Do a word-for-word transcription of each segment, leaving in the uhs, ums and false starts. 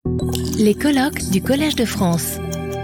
Les colloques du Collège de France.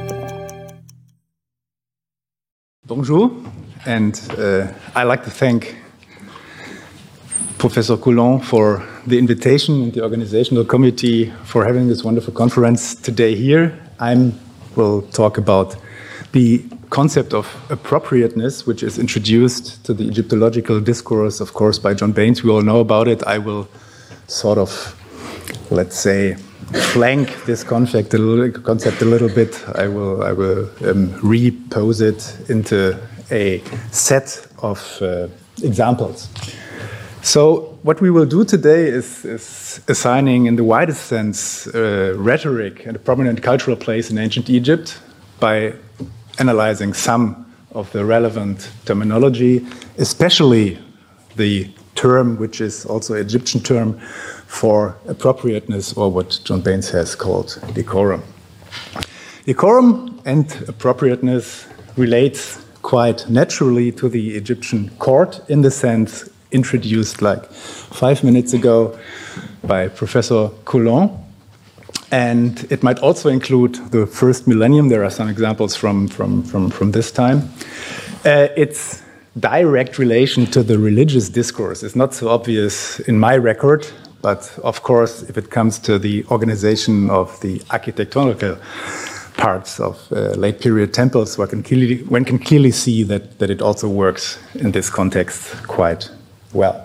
Bonjour, and uh, I'd like to thank Professor Coulon for the invitation and the organizational committee for having this wonderful conference today here. I will talk about the concept of appropriateness, which is introduced to the Egyptological discourse, of course, by John Baines. We all know about it. I will sort of, let's say, flank this concept a little, concept a little bit. I will, I will um, repose it into a set of uh, examples. So what we will do today is, is assigning, in the widest sense, uh, rhetoric and a prominent cultural place in ancient Egypt by analyzing some of the relevant terminology, especially the term, which is also an Egyptian term, for appropriateness, or what John Baines has called decorum. Decorum and appropriateness relates quite naturally to the Egyptian court in the sense introduced like five minutes ago by Professor Coulon. And it might also include the first millennium. There are some examples from, from, from, from this time. Uh, its direct relation to the religious discourse is not so obvious in my record, but of course, if it comes to the organization of the architectonical parts of uh, late period temples, one can clearly, one can clearly see that, that it also works in this context quite well.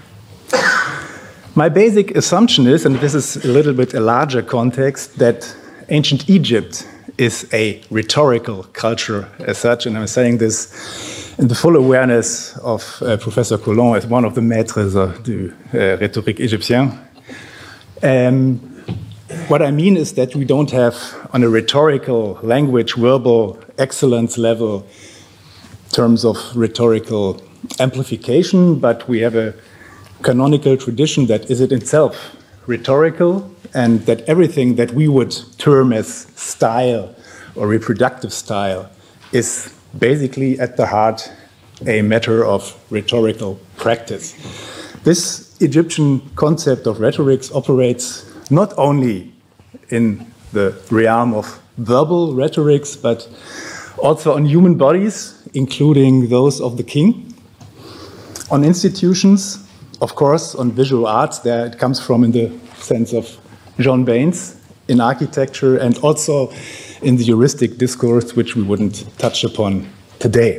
My basic assumption is, and this is a little bit a larger context, that ancient Egypt is a rhetorical culture as such, and I'm saying this in the full awareness of uh, Professor Coulon as one of the maîtres du uh, rhétorique égyptien. Um, what I mean is that we don't have, on a rhetorical language, verbal excellence level, terms of rhetorical amplification, but we have a canonical tradition that is it itself rhetorical, and that everything that we would term as style or reproductive style is basically at the heart a matter of rhetorical practice. This Egyptian concept of rhetorics operates not only in the realm of verbal rhetorics, but also on human bodies, including those of the king, on institutions, of course, on visual arts. There it comes from in the sense of John Baines, in architecture, and also in the heuristic discourse, which we wouldn't touch upon today.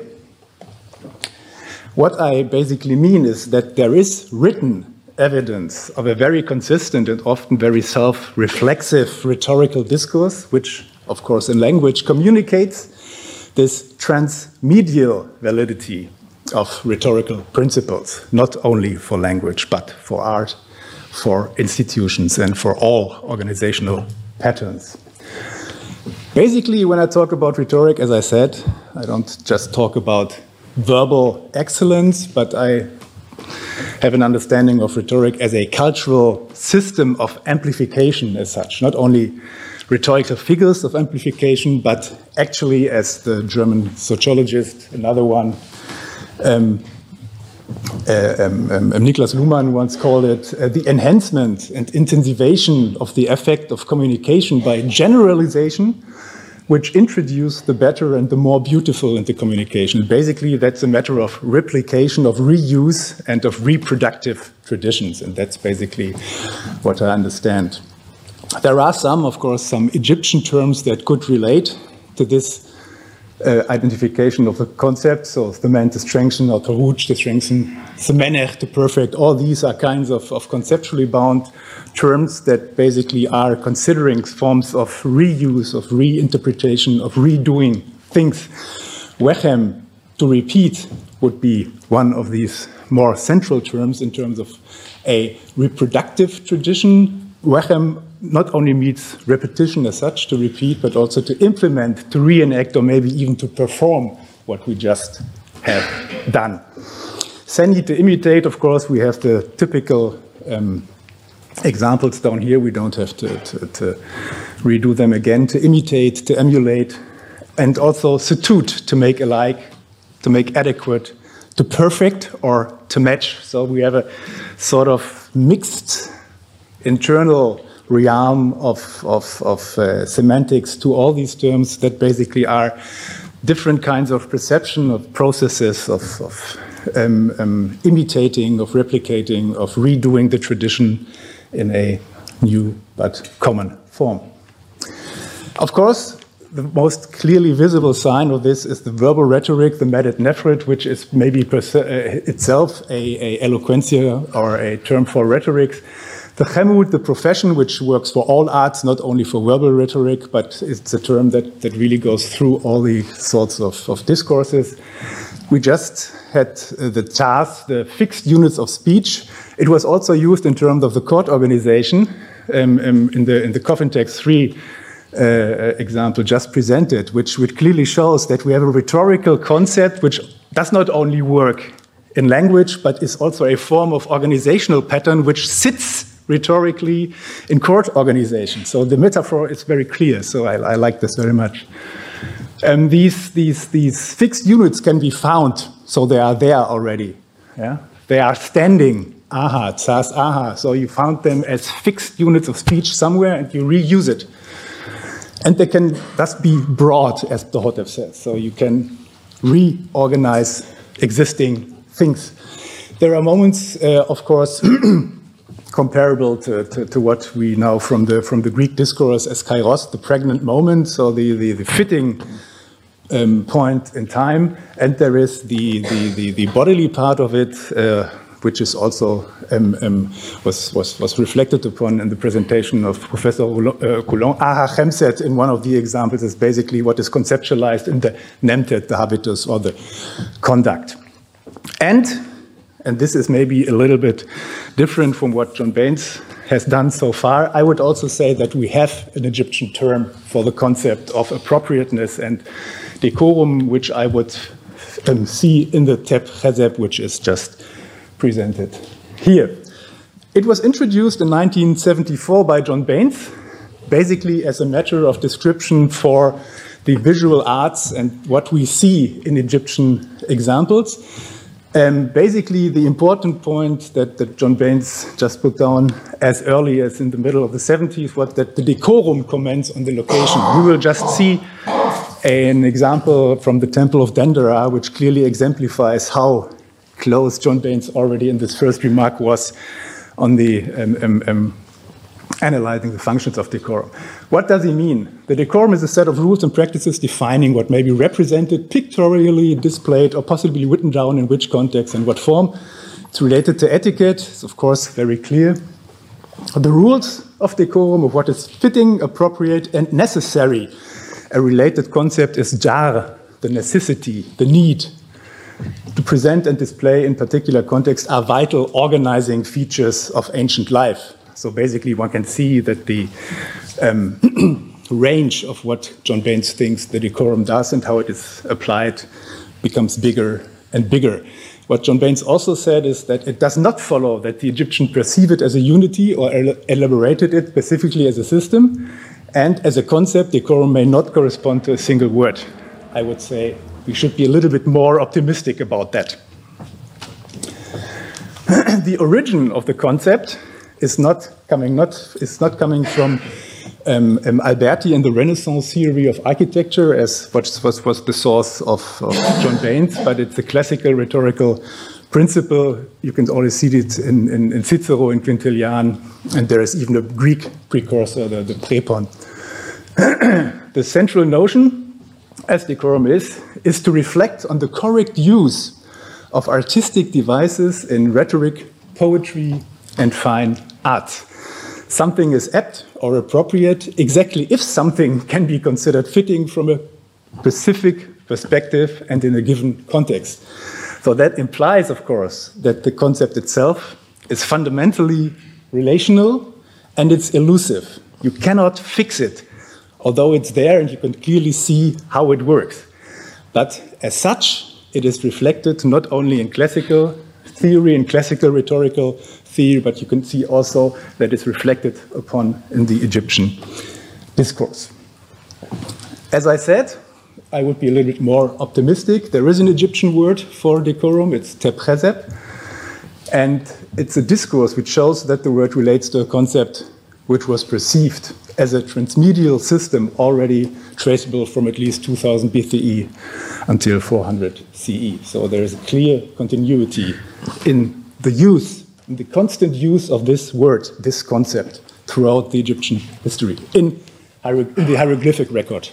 What I basically mean is that there is written evidence of a very consistent and often very self-reflexive rhetorical discourse, which, of course, in language communicates this transmedial validity of rhetorical principles, not only for language, but for art, for institutions, and for all organizational patterns. Basically, when I talk about rhetoric, as I said, I don't just talk about verbal excellence, but I have an understanding of rhetoric as a cultural system of amplification as such, not only rhetorical figures of amplification, but actually, as the German sociologist, another one, Um, uh, um, um, Niklas Luhmann once called it uh, the enhancement and intensivation of the effect of communication by generalization, which introduce the better and the more beautiful into communication. Basically, that's a matter of replication, of reuse, and of reproductive traditions, and that's basically what I understand. There are some, of course, some Egyptian terms that could relate to this Uh, identification of the concept, so the man to strengthen, or Tarouj to strengthen, Semenech to perfect. All these are kinds of, of conceptually bound terms that basically are considering forms of reuse, of reinterpretation, of redoing things. Wechem, to repeat, would be one of these more central terms in terms of a reproductive tradition. Wechem not only means repetition as such, to repeat, but also to implement, to reenact, or maybe even to perform what we just have done. Seni, to imitate, of course, we have the typical um, examples down here. We don't have to, to, to redo them again. To imitate, to emulate, and also setut, to make alike, to make adequate, to perfect, or to match. So we have a sort of mixed internal realm of, of, of uh, semantics to all these terms that basically are different kinds of perception of processes of, of um, um, imitating, of replicating, of redoing the tradition in a new but common form. Of course, the most clearly visible sign of this is the verbal rhetoric, the Medet Nefret, which is maybe per se, uh, itself a, a eloquentia or a term for rhetoric. The Chemut, the profession, which works for all arts, not only for verbal rhetoric, but it's a term that, that really goes through all the sorts of, of discourses. We just had uh, the T A S, the fixed units of speech. It was also used in terms of the court organization um, um, in the in the Coffin Text three uh, example just presented, which, which clearly shows that we have a rhetorical concept which does not only work in language, but is also a form of organizational pattern which sits rhetorically in court organization. So the metaphor is very clear, so I, I like this very much. Um, these, these, these fixed units can be found, so they are there already. Yeah? They are standing, aha, T A S, aha, so you found them as fixed units of speech somewhere and you reuse it. And they can thus be brought, as Dohotev says, so you can reorganize existing things. There are moments, uh, of course, comparable to, to, to what we know from the, from the Greek discourse as kairos, the pregnant moment, so the, the, the fitting um, point in time. And there is the, the, the, the bodily part of it, uh, which is also um, um, was, was, was reflected upon in the presentation of Professor Coulon. Aha Chemset, in one of the examples, is basically what is conceptualized in the Nemtet, the habitus, or the conduct. And And this is maybe a little bit different from what John Baines has done so far. I would also say that we have an Egyptian term for the concept of appropriateness and decorum, which I would um, see in the Teb Cheseb, which is just presented here. It was introduced in nineteen seventy-four by John Baines, basically as a matter of description for the visual arts and what we see in Egyptian examples. Um, basically, the important point that, that John Baines just put down as early as in the middle of the seventies was that the decorum comments on the location. We will just see an example from the Temple of Dendera, which clearly exemplifies how close John Baines already in this first remark was on the um, um, um, analyzing the functions of decorum. What does he mean? The decorum is a set of rules and practices defining what may be represented, pictorially displayed, or possibly written down in which context and what form. It's related to etiquette. It's, of course, very clear. The rules of decorum, of what is fitting, appropriate, and necessary. A related concept is jar, the necessity, the need. To present and display in particular contexts are vital organizing features of ancient life. So basically, one can see that the um, range of what John Baines thinks the decorum does and how it is applied becomes bigger and bigger. What John Baines also said is that it does not follow that the Egyptians perceive it as a unity or el- elaborated it specifically as a system, and as a concept, decorum may not correspond to a single word. I would say we should be a little bit more optimistic about that. The origin of the concept is not coming not is not coming from um, um, Alberti and the Renaissance theory of architecture, as what was, was the source of, of John Baines, but it's a classical rhetorical principle. You can always see it in, in, in Cicero, in Quintilian, and there is even a Greek precursor, the, the Prepon. The central notion, as decorum is, is to reflect on the correct use of artistic devices in rhetoric, poetry, and fine arts. Something is apt or appropriate exactly if something can be considered fitting from a specific perspective and in a given context. So that implies, of course, that the concept itself is fundamentally relational and it's elusive. You cannot fix it, although it's there and you can clearly see how it works. But as such, it is reflected not only in classical theory and classical rhetorical theory, but you can see also that it's reflected upon in the Egyptian discourse. As I said, I would be a little bit more optimistic. There is an Egyptian word for decorum, it's Teb Cheseb, and it's a discourse which shows that the word relates to a concept which was perceived as a transmedial system already traceable from at least two thousand B C E until four hundred C E. So there is a clear continuity in the use, in the constant use of this word, this concept, throughout the Egyptian history, in, in the hieroglyphic record.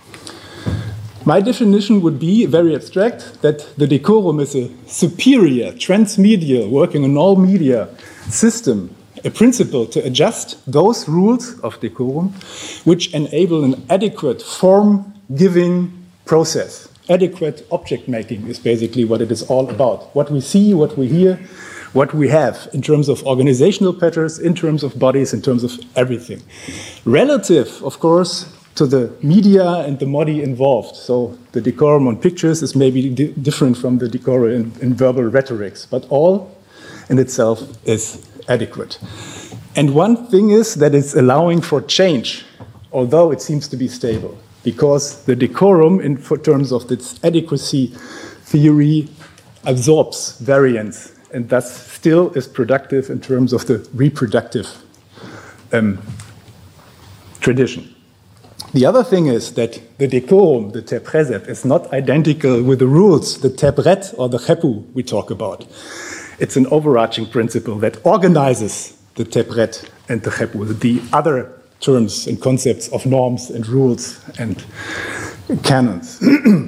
My definition would be very abstract, that the decorum is a superior, transmedial, working on all media system, a principle to adjust those rules of decorum which enable an adequate form-giving process. Adequate object making is basically what it is all about. What we see, what we hear, what we have in terms of organizational patterns, in terms of bodies, in terms of everything. Relative, of course, to the media and the body involved. So the decorum on pictures is maybe di different from the decorum in, in verbal rhetorics, but all in itself is adequate. And one thing is that it's allowing for change, although it seems to be stable, because the decorum, in terms of its adequacy theory, absorbs variance, and thus still is productive in terms of the reproductive um, tradition. The other thing is that the decorum, the tepresep, is not identical with the rules, the tebret or the chepu we talk about. It's an overarching principle that organizes the tebret and the chepu, the other terms and concepts of norms and rules and canons.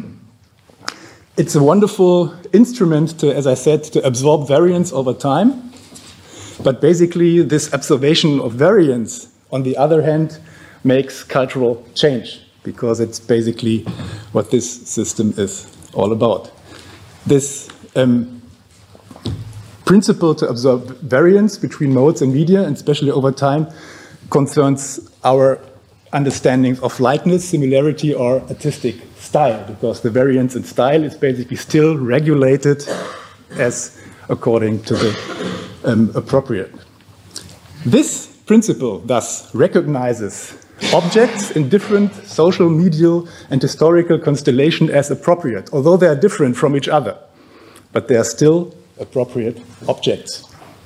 It's a wonderful instrument to, as I said, to absorb variance over time. But basically, this observation of variance, on the other hand, makes cultural change, because it's basically what this system is all about. This um, principle to observe variance between modes and media, and especially over time, concerns our understandings of likeness, similarity, or artistic style, because the variance in style is basically still regulated as according to the um, appropriate. This principle thus recognizes objects in different social, medial, and historical constellation as appropriate, although they are different from each other, but they are still appropriate objects.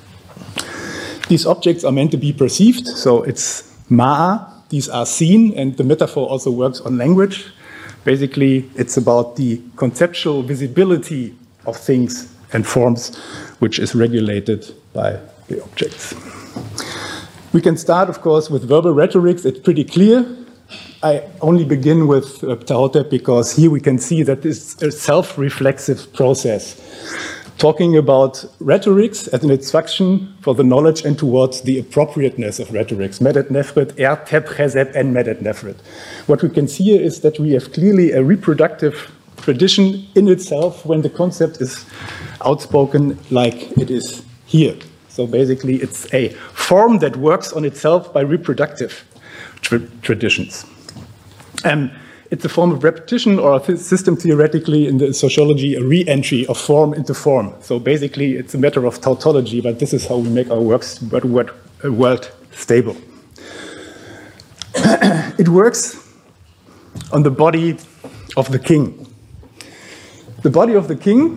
These objects are meant to be perceived, so it's ma'a, these are seen, and the metaphor also works on language. Basically, it's about the conceptual visibility of things and forms, which is regulated by the objects. We can start, of course, with verbal rhetorics. It's pretty clear. I only begin with uh, Ptahhotep because here we can see that it's a self-reflexive process, talking about rhetorics as an instruction for the knowledge and towards the appropriateness of rhetorics. Medet Nefret, Er Tep Chesed, and Medet Nefret. What we can see here is that we have clearly a reproductive tradition in itself when the concept is outspoken like it is here. So basically, it's a form that works on itself by reproductive tra traditions. Um, it's a form of repetition, or a system theoretically in the sociology, a re-entry of form into form. So basically, it's a matter of tautology, but this is how we make our works, but world stable. It works on the body of the king. The body of the king,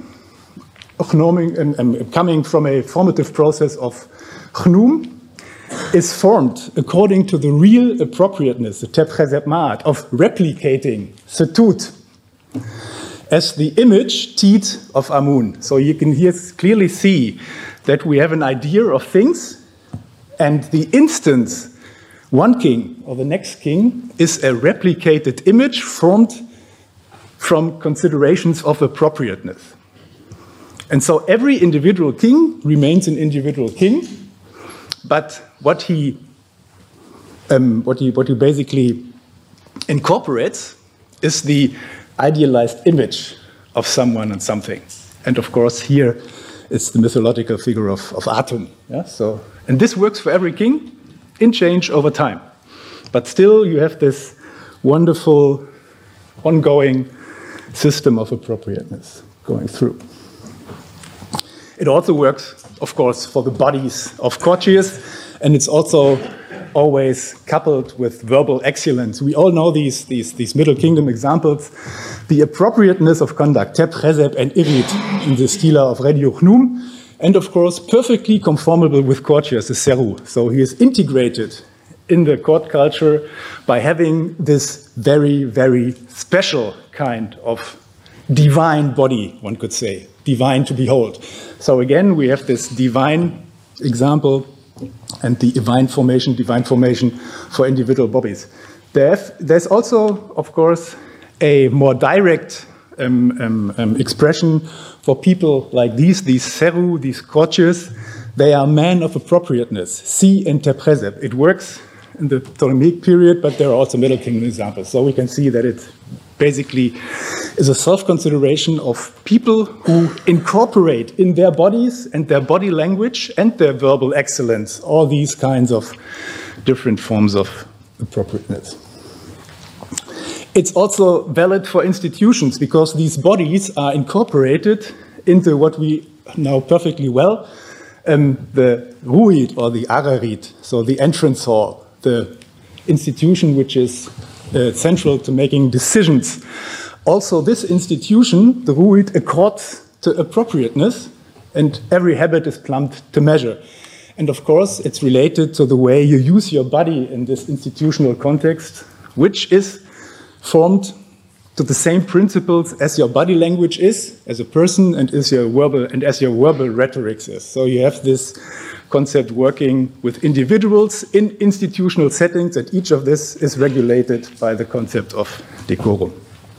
coming from a formative process of chnum, is formed according to the real appropriateness, the tepchesep ma'at, of replicating setut as the image tit of Amun. So you can here clearly see that we have an idea of things, and the instance, one king or the next king, is a replicated image formed from considerations of appropriateness. And so every individual king remains an individual king, but what he, um, what he, what he basically incorporates is the idealized image of someone and something. And of course, here is the mythological figure of, of Atum. Yeah? So, and this works for every king in change over time. But still, you have this wonderful, ongoing system of appropriateness going through. It also works, of course, for the bodies of courtiers, and it's also always coupled with verbal excellence. We all know these, these, these Middle Kingdom examples. The appropriateness of conduct, Tep, Chesep, and Irit in the stela of Radio Chnum, and of course, perfectly conformable with courtiers, the Seru. So he is integrated in the court culture by having this very, very special kind of divine body, one could say, divine to behold. So again, we have this divine example and the divine formation, divine formation for individual bodies. There's also, of course, a more direct um, um, um, expression for people like these, these seru, these courtiers. They are men of appropriateness, si interpresep. It works in the Ptolemaic period, but there are also Middle Kingdom examples. So we can see that it basically is a self-consideration of people who incorporate in their bodies and their body language and their verbal excellence all these kinds of different forms of appropriateness. It's also valid for institutions because these bodies are incorporated into what we know perfectly well, um, the ruid or the ararit, so the entrance hall, the institution which is uh, central to making decisions. Also, this institution, the ruid, accords to appropriateness, and every habit is plumbed to measure. And of course, it's related to the way you use your body in this institutional context, which is formed to the same principles as your body language is, as a person, and as your verbal and as your verbal rhetorics is. So you have this concept working with individuals in institutional settings, and each of this is regulated by the concept of decorum.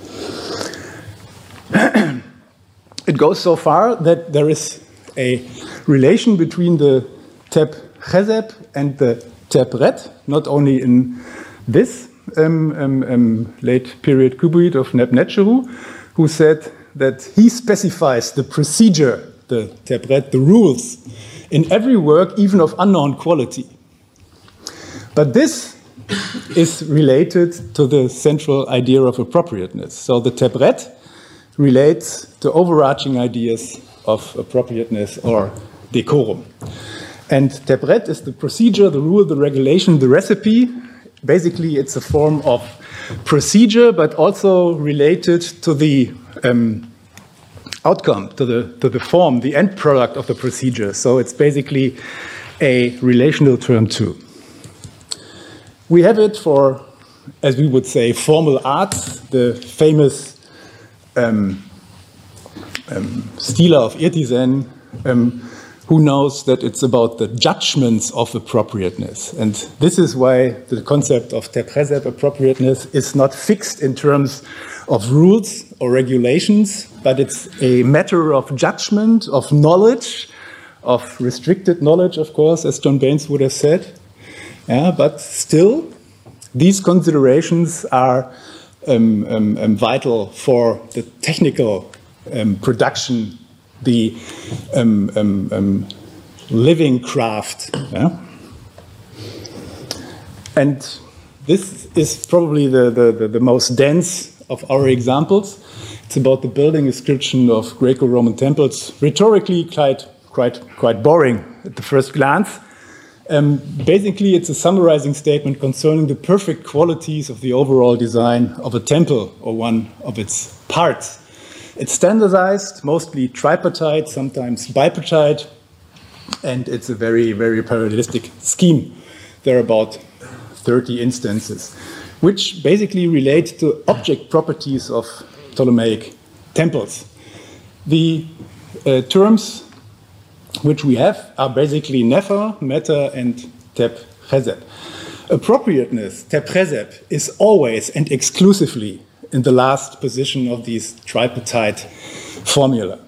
It goes so far that there is a relation between the tep chesep and the tep ret, not only in this Um, um, um, late period Kubuit of Neb-Netcheru, who said that he specifies the procedure, the tepret, the rules, in every work, even of unknown quality. But this is related to the central idea of appropriateness. So the tepret relates to overarching ideas of appropriateness or decorum. And tepret is the procedure, the rule, the regulation, the recipe. Basically, it's a form of procedure, but also related to the um, outcome, to the, to the form, the end product of the procedure. So it's basically a relational term too. We have it for, as we would say, formal art, the famous um, um, Stela of Irtisen, um, who knows that it's about the judgments of appropriateness. And this is why the concept of tep chesep appropriateness is not fixed in terms of rules or regulations, but it's a matter of judgment, of knowledge, of restricted knowledge, of course, as John Baines would have said. Yeah, but still, these considerations are um, um, um, vital for the technical um, production, the um, um, um, living craft. Yeah? And this is probably the, the, the most dense of our examples. It's about the building description of Greco-Roman temples. Rhetorically, quite, quite, quite boring at the first glance. Um, basically, it's a summarizing statement concerning the perfect qualities of the overall design of a temple or one of its parts. It's standardized, mostly tripartite, sometimes bipartite, and it's a very, very parallelistic scheme. There are about thirty instances, which basically relate to object properties of Ptolemaic temples. The uh, terms which we have are basically nepher, meta, and tep chesep. Appropriateness, tep chesep, is always and exclusively in the last position of these tripartite formula.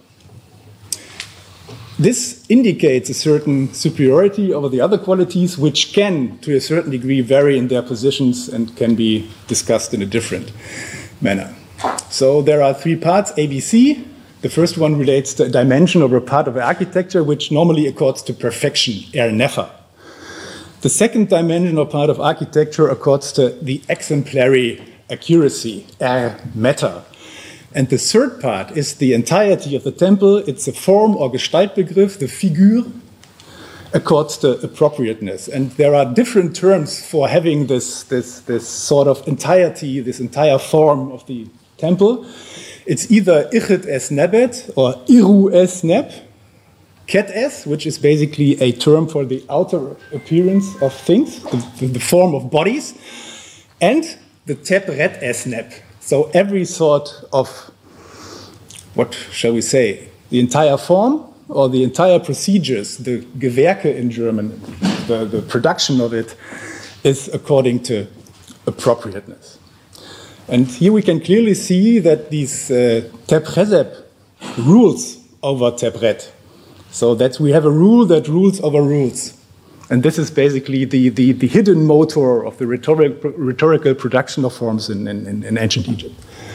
This indicates a certain superiority over the other qualities, which can, to a certain degree, vary in their positions and can be discussed in a different manner. So there are three parts, A, B, C. The first one relates to a dimension or a part of architecture, which normally accords to perfection, er nepher. The second dimension or part of architecture accords to the exemplary accuracy, er meta. And the third part is the entirety of the temple. It's a form or Gestaltbegriff, the figure, accords to appropriateness. And there are different terms for having this, this, this sort of entirety, this entire form of the temple. It's either ichet es nebet or iru es neb, ket-es, which is basically a term for the outer appearance of things, the, the form of bodies, and the tep-ret-es-nep. So every sort of, what shall we say, the entire form or the entire procedures, the Gewerke in German, the, the production of it, is according to appropriateness. And here we can clearly see that these uh, tep-resep rules over tep-ret. So that we have a rule that rules over rules. And this is basically the, the, the hidden motor of the rhetoric, rhetorical production of forms in, in, in ancient Egypt.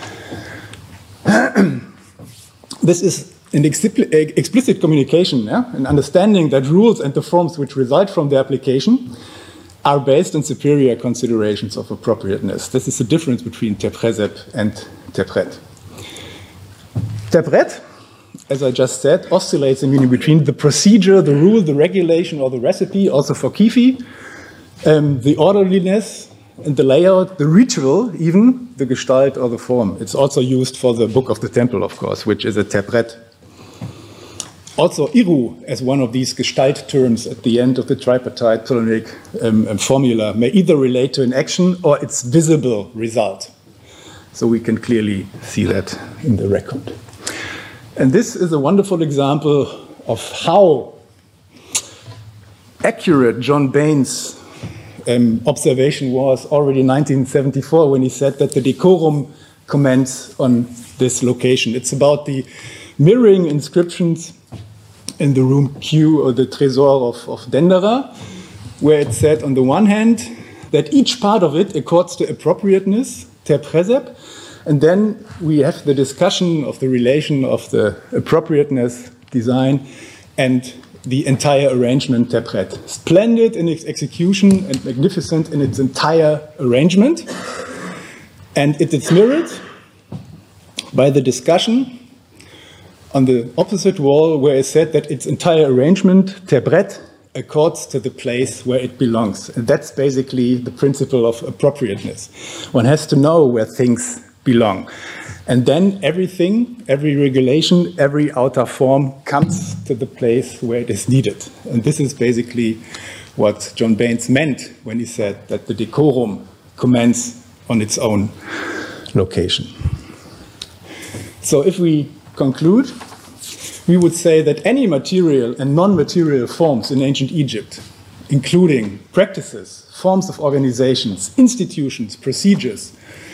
This is an explicit communication, yeah? An understanding that rules and the forms which result from the application are based on superior considerations of appropriateness. This is the difference between tep-resep and tep-ret. Tep-ret, as I just said, oscillates in meaning between the procedure, the rule, the regulation, or the recipe, also for Kifi, um, the orderliness and the layout, the ritual, even the gestalt or the form. It's also used for the Book of the Temple, of course, which is a tep-ret. Also, Iru, as one of these gestalt terms at the end of the tripartite Ptolemaic um, um, formula, may either relate to an action or its visible result. So we can clearly see that in the record. And this is a wonderful example of how accurate John Bain's um, observation was already in nineteen seventy-four when he said that the decorum comments on this location. It's about the mirroring inscriptions in the room Q, or the Tresor of, of Dendera, where it said on the one hand that each part of it accords to appropriateness, tep-resep, and then we have the discussion of the relation of the appropriateness design and the entire arrangement tep-ret. Splendid in its execution and magnificent in its entire arrangement. And it is mirrored by the discussion on the opposite wall where it said that its entire arrangement, tep-ret, accords to the place where it belongs. And that's basically the principle of appropriateness. One has to know where things belong. And then everything, every regulation, every outer form comes to the place where it is needed. And this is basically what John Baines meant when he said that the decorum commends on its own location. So if we conclude, we would say that any material and non-material forms in ancient Egypt, including practices, forms of organizations, institutions, procedures,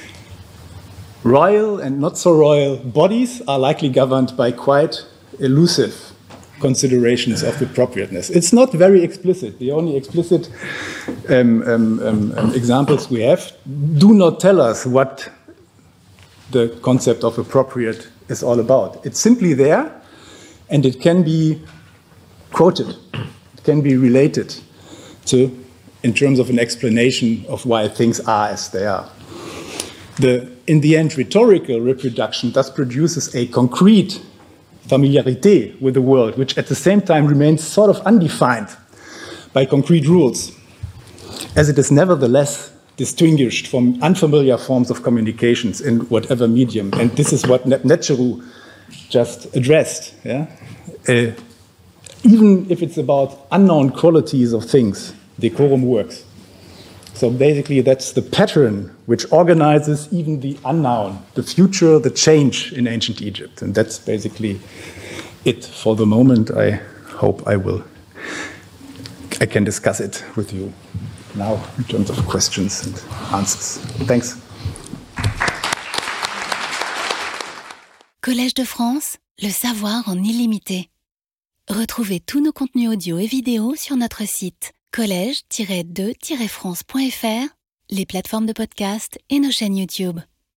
royal and not so royal bodies are likely governed by quite elusive considerations of appropriateness. It's not very explicit. The only explicit um, um, um, um, examples we have do not tell us what the concept of appropriate is all about. It's simply there, and it can be quoted, it can be related to, in terms of an explanation of why things are as they are. The, in the end, rhetorical reproduction thus produces a concrete familiarité with the world, which at the same time remains sort of undefined by concrete rules, as it is nevertheless distinguished from unfamiliar forms of communications in whatever medium. And this is what Netscheru just addressed. Yeah? Uh, even if it's about unknown qualities of things, decorum works. So basically, that's the pattern which organizes even the unknown, the future, the change in ancient Egypt. And that's basically it for the moment. I hope I will, I can discuss it with you now in terms of questions and answers. Thanks. Collège de France, le savoir en illimité. Retrouvez tous nos contenus audio et vidéos sur notre site collège tiret de tiret france point f r, les plateformes de podcast et nos chaînes YouTube.